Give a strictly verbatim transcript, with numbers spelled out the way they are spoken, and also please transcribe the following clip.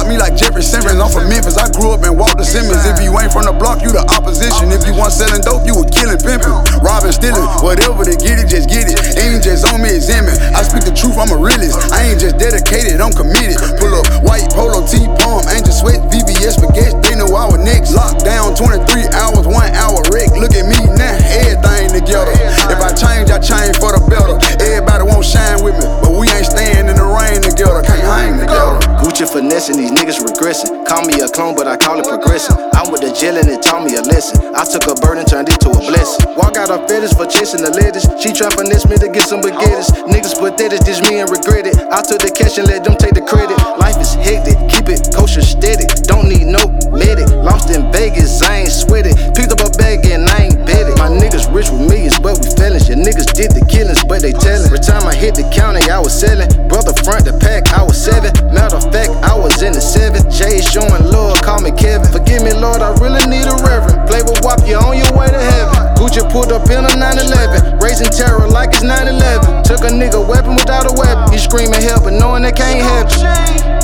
block me like Jeffrey Simmons. I'm from Memphis, I grew up in Walter Simmons. If you ain't from the block, you the opposition. If you want selling dope, you were killing, pimping, robbing, stealing. Whatever they get it, just get it. Ain't just on me, it's in me. I speak the truth, I'm a realist. I ain't just dedicated, I'm committed. Pull up white polo, T-palm, Angel Sweat, V V S Spaghetti. They know I was next. Locked down twenty-three hours, one hour wreck. Look at me now, everything together. If I change, I change for the better. Everybody won't shine with me, but we ain't staying in the rain together. Can't hang together. Gucci finessing, these niggas regressing. Call me a clone, but I call it progressing. I went to jail and it taught me a lesson. I took a burden, turned it to a blessing. Walk out her fetish for chasing the ladies. She try finesse me to get some baguettes. Niggas pathetic, dish me and regret it. I took the cash and let them take the credit. Life is hectic, keep it kosher steady. Don't need no medic. Lost in Vegas, I ain't sweat it. Picked up a bag and I ain't bet it. My niggas rich with millions, but we felons. Your niggas did the killings, but they tellin'. Every time I hit the county, I was selling. Brother front the pack, I was seven. Matter of fact, I was in the seven. Jay showing love, call me Kevin. Forgive me, Lord, I really need a reverend. Play with W A P, you on your way to heaven. Gucci pulled up in a nine eleven, raising terror like it's nine eleven. Took a nigga weapon without a weapon. He screaming help, but knowing they can't help you.